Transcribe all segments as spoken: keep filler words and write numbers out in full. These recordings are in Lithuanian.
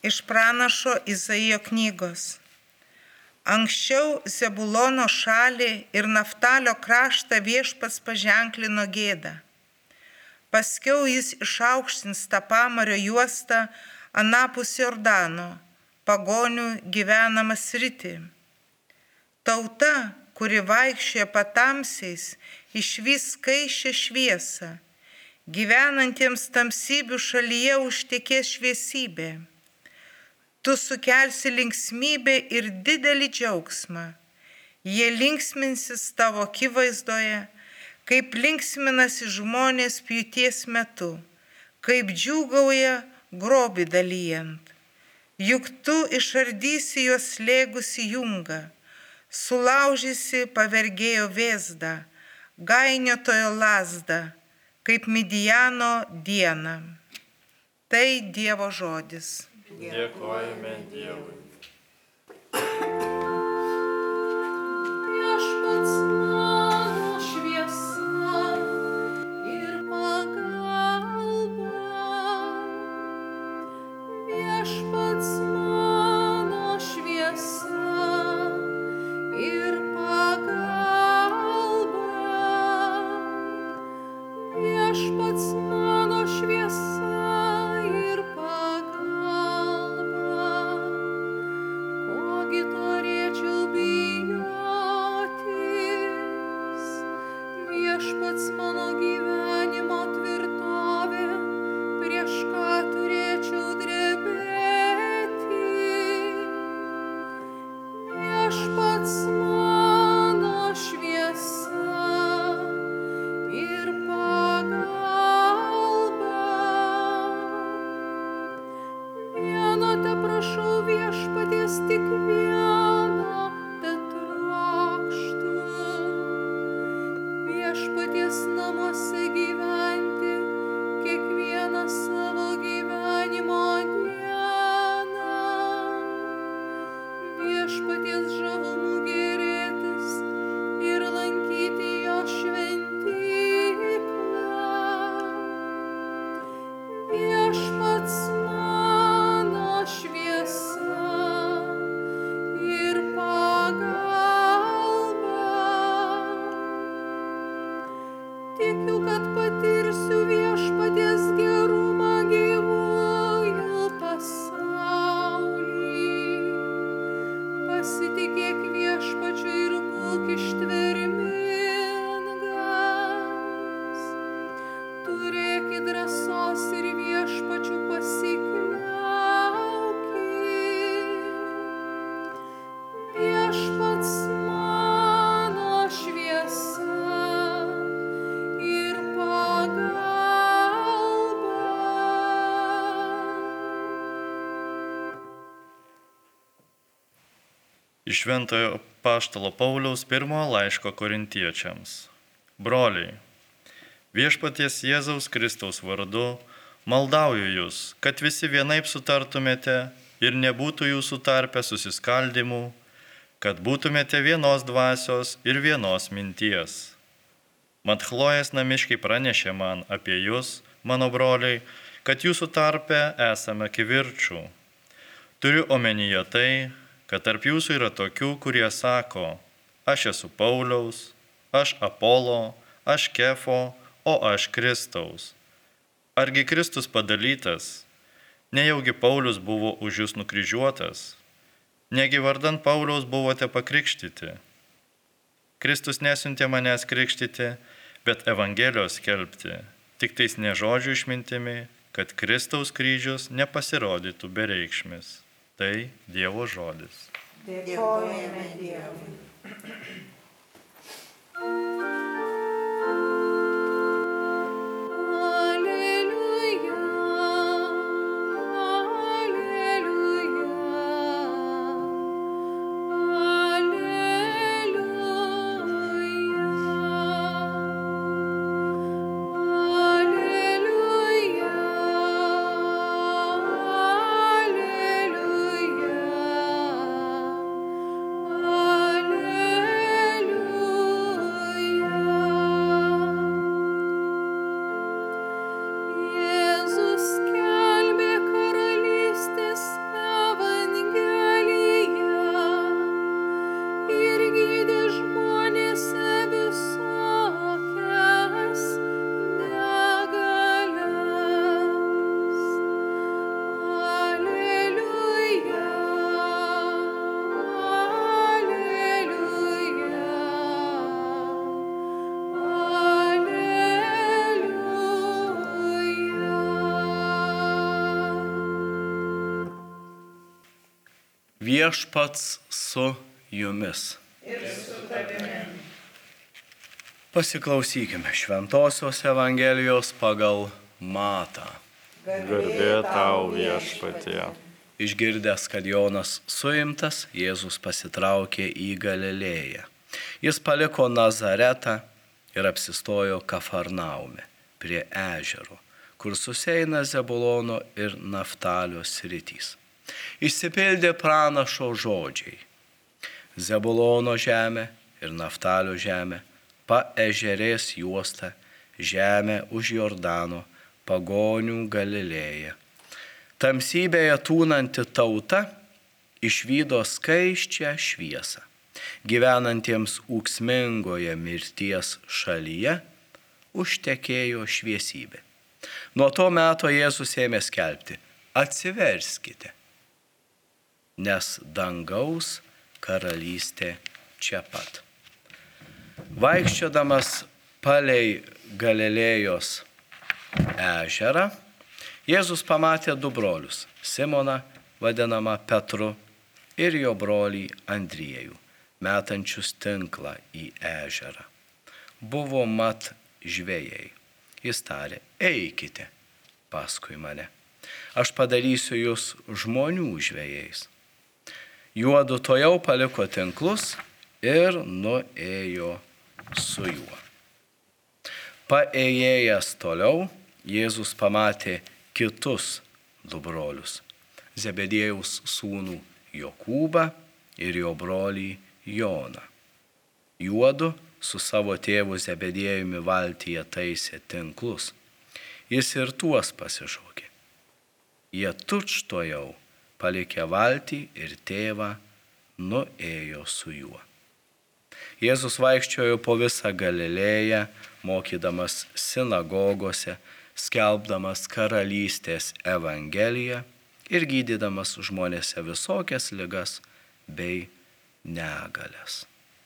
Iš pranašo Izaijo knygos. Anksčiau Zebulono šalį ir Naftalio kraštą Viešpats paženklino gėdą. Paskiau jis išaukštins tą pamario juostą anapus Jordano, pagonių gyvenamą sritį. Tauta, kuri vaikščioja patamsiais, išvys skaisčią šviesą. Gyvenantiems tamsybių šalyje užtekės šviesybė. Tu sukelsi linksmybę ir didelį džiaugsmą. Jie linksminsis tavo akivaizdoje, kaip linksminasi žmonės pjūties metu, kaip džiūgauja grobį dalijant. Juk tu išardysi juos slėgusi jungą, sulaužysi pavergėjo vėzdą, gainiotojo lazdą, kaip Midijano dieną. Tai Dievo žodis. Dėkojame Dievui. Viešpats mano šviesa ir pagalba. Viešpats mano šviesa ir pagalba. Viešpats mano šviesa ir pagalba. Kogi turėčiau bijotis? Viešpats mano gyvenimo tvirtovė, prieš ką turėčiau drebėti? Viešpats mano šviesa ir pagalba. Vieno teprašau Viešpaties, tik vieno tetrokštu. Viešpaties namuose gyventi kiekvieną savo gyvenimo dieną. Viešpaties žavumų gėrėtis ir lankyti jo šventyklą. Viešpats mano šviesa ir pagalba. Tikiu, kad patirsiu Viešpaties gerumą gyvųjų pasauly. Pasitikėk Viešpačiu ir būk ištvermingas. Turėki drąsos ir Viešpačiu pasikliaukit. Viešpats mano šviesa ir pagalba. Iš Šventojo apaštalo Pauliaus pirmojo laiško Korintiečiams. Broliai, Viešpaties Jėzaus Kristaus vardu maldauju jūs, kad visi vienaip sutartumėte ir nebūtų jūsų tarpe susiskaldimų, kad būtumėte vienos dvasios ir vienos minties. Mat Chlojės namiškiai pranešė man apie jūs, mano broliai, kad jūsų tarpe esame kivirčų. Turiu omenyje tai, kad tarp jūsų yra tokių, kurie sako, aš esu Pauliaus, aš Apolo, aš Kefo, o aš Kristaus. Argi Kristus padalytas? Nejaugi Paulius buvo už jūs nukryžiuotas? Negi vardan Pauliaus buvote pakrikštyti? Kristus nesiuntė manęs krikštyti, bet Evangelijos skelbti, tik tais ne žodžių išmintimi, kad Kristaus kryžius nepasirodytų bereikšmis. Tai Dievo žodis. Dėkojame Dievui. Alleluia. Viešpats su jumis. Ir su tavimi. Pasiklausykime Šventosios Evangelijos pagal Matą. Garbė tau viešpatie. Išgirdęs, kad Jonas suimtas, Jėzus pasitraukė į Galilėją. Jis paliko Nazaretą ir apsistojo Kafarnaume prie ežero, kur susieina Zebulono ir Naftalio sritys. Išsipildė pranašo žodžiai. Zebulono žemė ir Naftalio žemė, paežerės juosta, žemė už Jordano, pagonių Galilėja. Tamsybėje tūnanti tauta išvydo skaisčią šviesą. Gyvenantiems ūksmingoje mirties šalyje užtekėjo šviesybė. Nuo to meto Jėzus ėmė skelbti: atsiverskite, nes dangaus karalystė čia pat. Vaikščiodamas palei Galilėjos ežerą, Jėzus pamatė du brolius - Simoną, vadinamą Petru, ir jo brolį Andriejų, metančius tinklą į ežerą. Buvo mat žvejai. Jis tarė: eikite paskui mane, aš padarysiu jūs žmonių žvejais. Juodu tojau paliko tinklus ir nuėjo su juo. Paėjėjęs toliau, Jėzus pamatė kitus du brolius - Zebediejaus sūnų Jokūbą ir jo brolį Joną. Juodu su savo tėvu Zebediejumi valtyje taisė tinklus. Jis ir tuos pasišaukė. Jie tučtuojau palikę valtį ir tėvą nuėjo su juo. Jėzus vaikščiojo po visą Galilėją, mokydamas sinagogose, skelbdamas karalystės evangeliją ir gydydamas žmonėse visokias ligas bei negalias.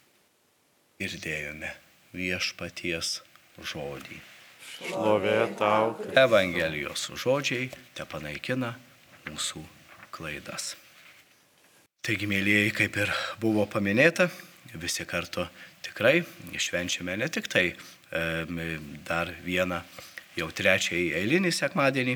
Girdėjome viešpaties žodį. Šlovė tau. Evangelijos žodžiai tepanaikina mūsų klaidas. Taigi, mėlyjeji, kaip ir buvo paminėta, visi kartu tikrai švenčiame ne tik tai e, dar vieną jau trečiąjį eilinį sekmadienį,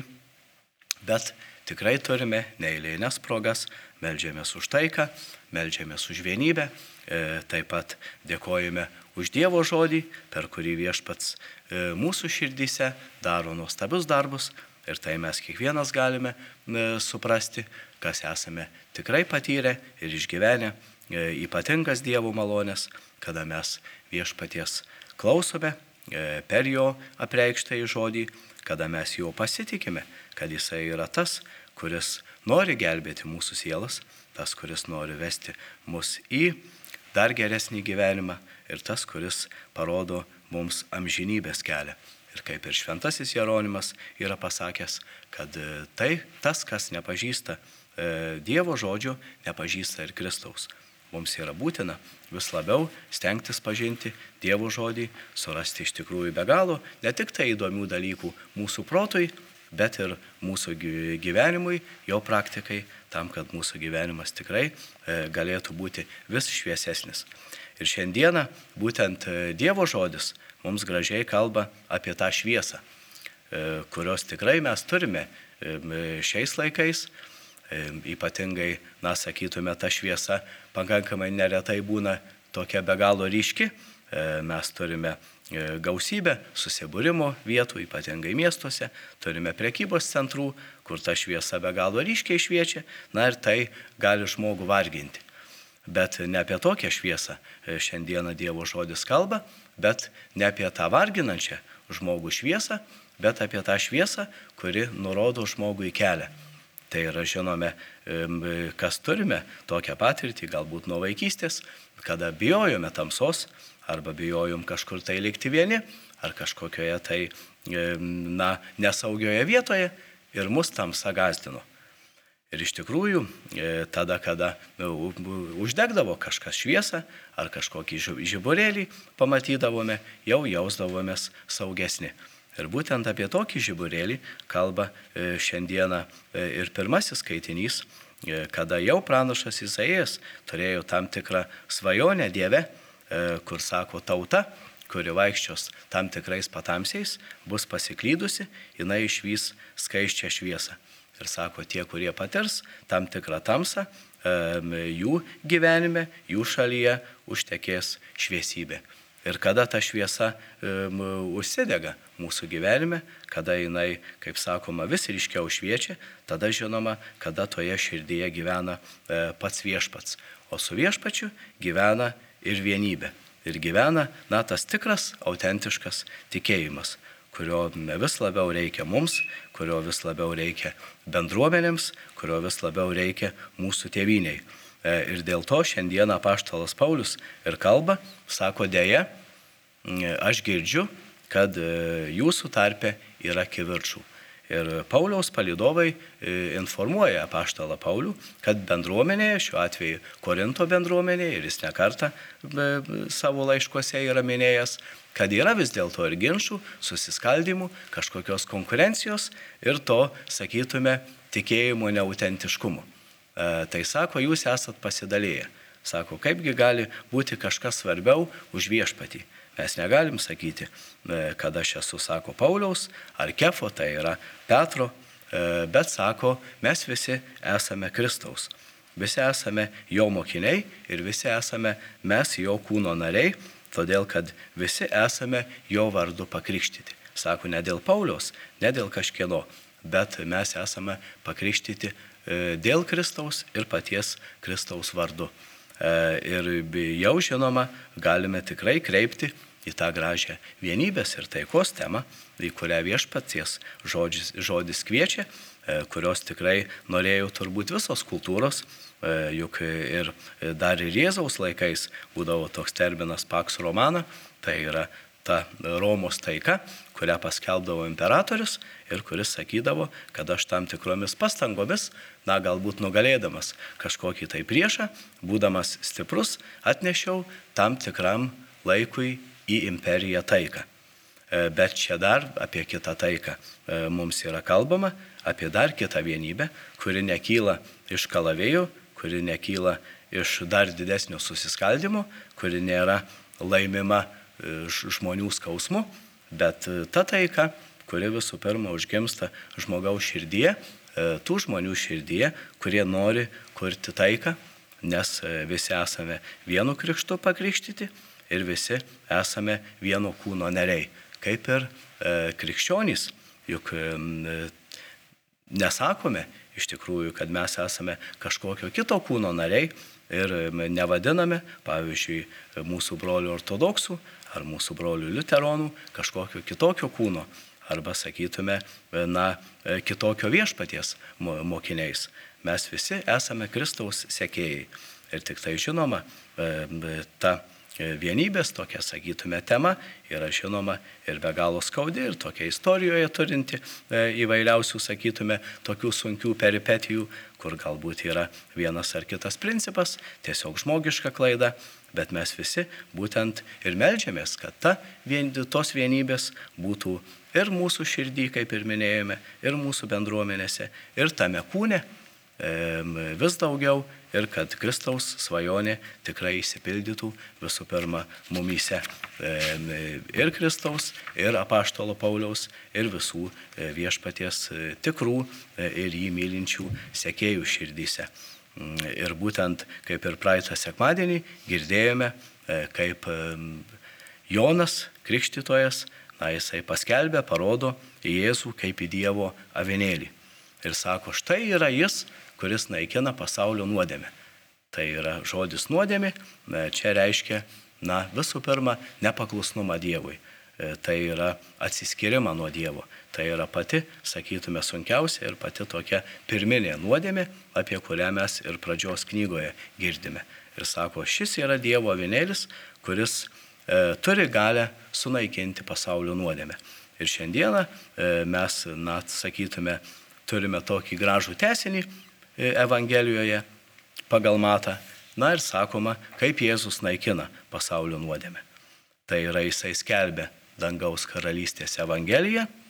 bet tikrai turime neeilinės progas, meldžiamės už taiką, meldžiamės už vienybę, e, taip pat dėkojame už Dievo žodį, per kurį viešpats e, mūsų širdyse daro nuostabius darbus ir tai mes kiekvienas galime e, suprasti, kas esame tikrai patyrę ir išgyvenę e, ypatingas Dievo malonės, kada mes viešpaties klausome e, per jo apreikštąjį žodį, kada mes juo pasitikime, kad jisai yra tas, kuris nori gelbėti mūsų sielas, tas, kuris nori vesti mus į dar geresnį gyvenimą ir tas, kuris parodo mums amžinybės kelią. Ir kaip ir šventasis Jeronimas yra pasakęs, kad tai tas, kas nepažįsta Dievo žodžio, nepažįsta ir Kristaus. Mums yra būtina vis labiau stengtis pažinti Dievo žodį, surasti iš tikrųjų be galo ne tik tai įdomių dalykų mūsų protui, bet ir mūsų gyvenimui, jo praktikai, tam, kad mūsų gyvenimas tikrai galėtų būti vis šviesesnis. Ir šiandieną būtent Dievo žodis mums gražiai kalba apie tą šviesą, kurios tikrai mes turime šiais laikais. Ypatingai, na, sakytume, ta šviesa pakankamai neretai būna tokia be galo ryški. Mes turime gausybę susibūrimo vietų, ypatingai miestuose, turime prekybos centrų, kur ta šviesa be galo ryškiai šviečia, na ir tai gali žmogų varginti. Bet ne apie tokią šviesą šiandieną Dievo žodis kalba, bet ne apie tą varginančią žmogų šviesą, bet apie tą šviesą, kuri nurodo žmogui kelią. Tai yra, žinome, kas turime tokią patirtį, galbūt nuo vaikystės, kada bijojome tamsos, arba bijojom kažkur tai likti vieni, ar kažkokioje tai, na, nesaugioje vietoje ir mus tamsa gąsdino. Ir iš tikrųjų, tada, kada uždegdavo kažkas šviesą, ar kažkokį žiburėlį pamatydavome, jau jausdavomės saugesni. Ir būtent apie tokį žiburėlį kalba šiandieną ir pirmasis skaitinys kada jau pranašas Izaijas turėjo tam tikrą svajonę Dieve, kur sako tauta, kuri vaikščios tam tikrais patamsiais, bus pasiklydusi, jinai išvys skaisčią šviesą. Ir sako, tie, kurie patirs tam tikrą tamsą, jų gyvenime, jų šalyje užtekės šviesybė. Ir kada ta šviesa um, užsidega mūsų gyvenime, kada jinai, kaip sakoma, vis ryškiau šviečia, tada žinoma, kada toje širdyje gyvena e, pats viešpats. O su viešpačiu gyvena ir vienybė. Ir gyvena, na, tas tikras, autentiškas tikėjimas, kurio vis labiau reikia mums, kurio vis labiau reikia bendruomenėms, kurio vis labiau reikia mūsų tėvyniai. Ir dėl to šiandieną apaštalas Paulius ir kalba, sako, dėja, aš girdžiu, kad jūsų tarpe yra kivirčų. Ir Pauliaus palydovai informuoja apaštalą Paulių, kad bendruomenėje, šiuo atveju Korinto bendruomenėje, ir jis nekartą savo laiškuose yra minėjęs, kad yra vis dėlto ir ginčių, susiskaldimų, kažkokios konkurencijos ir to, sakytume, tikėjimo neautentiškumo. Tai sako, jūs esat pasidalėję. Sako, kaipgi gali būti kažkas svarbiau už viešpatį. Mes negalim sakyti, kad aš esu, sako, Pauliaus ar Kefo, tai yra Petro, bet sako, mes visi esame Kristaus. Visi esame jo mokiniai ir visi esame mes jo kūno nariai, todėl kad visi esame jo vardu pakrikštyti. Sako, ne dėl Pauliaus, ne dėl kažkieno, bet mes esame pakrikštyti dėl Kristaus ir paties Kristaus vardu. Ir jau žinoma, galime tikrai kreipti į tą gražią vienybės ir taikos temą, į kurią viešpaties žodis, žodis kviečia, kurios tikrai norėjo turbūt visos kultūros, juk ir dar ir Jėzaus laikais būdavo toks terminas Pax Romana, tai yra ta Romos taika, kurią paskelbdavo imperatorius ir kuris sakydavo, kad aš tam tikromis pastangomis, na galbūt nugalėdamas kažkokį tai priešą, būdamas stiprus, atnešiau tam tikram laikui į imperiją taiką. Bet čia dar apie kitą taiką mums yra kalbama, apie dar kitą vienybę, kuri nekyla iš kalavėjų, kuri nekyla iš dar didesnio susiskaldimo, kuri nėra laimima žmonių skausmu, bet ta taika, kuri visų pirma užgimsta žmogaus širdyje, tų žmonių širdyje, kurie nori kurti taiką, nes visi esame vienu krikštu pakrikštyti ir visi esame vieno kūno nariai. Kaip ir krikščionys, juk nesakome iš tikrųjų, kad mes esame kažkokio kito kūno nariai ir nevadiname, pavyzdžiui, mūsų brolių ortodoksų ar mūsų brolių liuteronų kažkokio kitokio kūno, arba sakytume, na, kitokio viešpaties mokiniais. Mes visi esame Kristaus sekėjai. Ir tik tai žinoma, ta vienybės tokia, sakytume, tema yra žinoma ir be galo skaudi, ir tokia istorijoje turinti įvairiausių, sakytume, tokių sunkių peripetijų, kur galbūt yra vienas ar kitas principas, tiesiog žmogiška klaida, bet mes visi būtent ir meldžiamės, kad ta, tos vienybės būtų ir mūsų širdį, kaip ir minėjome, ir mūsų bendruomenėse, ir tame kūne vis daugiau, ir kad Kristaus svajonė tikrai išsipildytų visų pirma mumyse. Ir Kristaus, ir apaštalo Pauliaus, ir visų viešpaties tikrų ir jį mylinčių sekėjų širdyse. Ir būtent kaip ir praeitą sekmadienį girdėjome, kaip Jonas Krikštytojas, na, jisai paskelbė, parodo į Jėzų kaip į Dievo avinėlį. Ir sako, štai yra jis, kuris naikina pasaulio nuodėmę. Tai yra žodis nuodėmė, čia reiškia, na, visų pirma, nepaklusnumą Dievui. Tai yra atsiskyrimą nuo Dievo. Tai yra pati, sakytume, sunkiausia ir pati tokia pirminė nuodėmė, apie kurią mes ir pradžios knygoje girdime. Ir sako, šis yra Dievo avinėlis, kuris e, turi galę sunaikinti pasaulio nuodėmę. Ir šiandieną e, mes, na, sakytume, turime tokį gražų tęsinį Evangelijoje pagal Matą. Na ir sakoma, kaip Jėzus naikina pasaulio nuodėmę. Tai yra jisai skelbia dangaus karalystės Evangeliją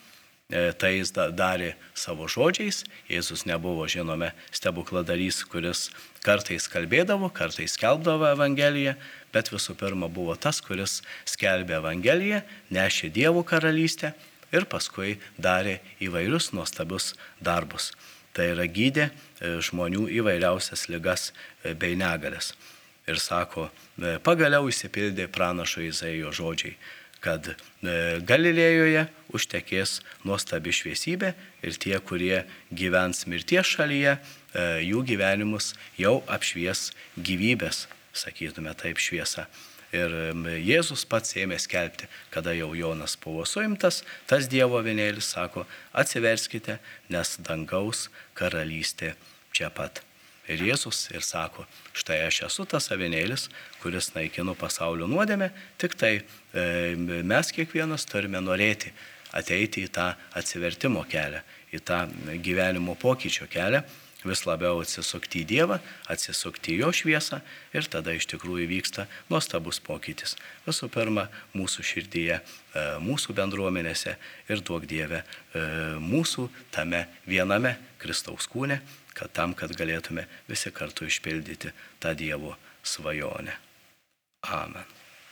Tai jis darė savo žodžiais. Jėzus nebuvo, žinome, stebukladarys, kuris kartais kalbėdavo, kartais skelbdavo Evangeliją, bet visų pirma buvo tas, kuris skelbė Evangeliją, nešė Dievo karalystę ir paskui darė įvairius nuostabius darbus. Tai yra gydė žmonių įvairiausias ligas bei negalės. Ir sako, pagaliau išsipildė pranašo Izaijo žodžiai, kad Galilėjoje užtekės nuostabi šviesybė ir tie, kurie gyvens mirties šalyje, jų gyvenimus jau apšvies gyvybės, sakytume taip, šviesa. Ir Jėzus pats ėmė skelbti, kada jau Jonas buvo suimtas, tas Dievo avinėlis sako, atsiverskite, nes dangaus karalystė čia pat. Ir Jėzus ir sako, štai aš esu tas avinėlis, kuris naikino pasaulio nuodėmę, tik tai e, mes kiekvienas turime norėti ateiti į tą atsivertimo kelią, į tą gyvenimo pokyčio kelią, vis labiau atsisukti į Dievą, atsisukti į Jo šviesą ir tada iš tikrųjų vyksta nuostabus pokytis. Visų pirma, mūsų širdyje, mūsų bendruomenėse ir duok Dieve mūsų tame viename Kristaus kūne, kad tam, kad galėtume visi kartu išpildyti tą Dievo svajonę. Amen.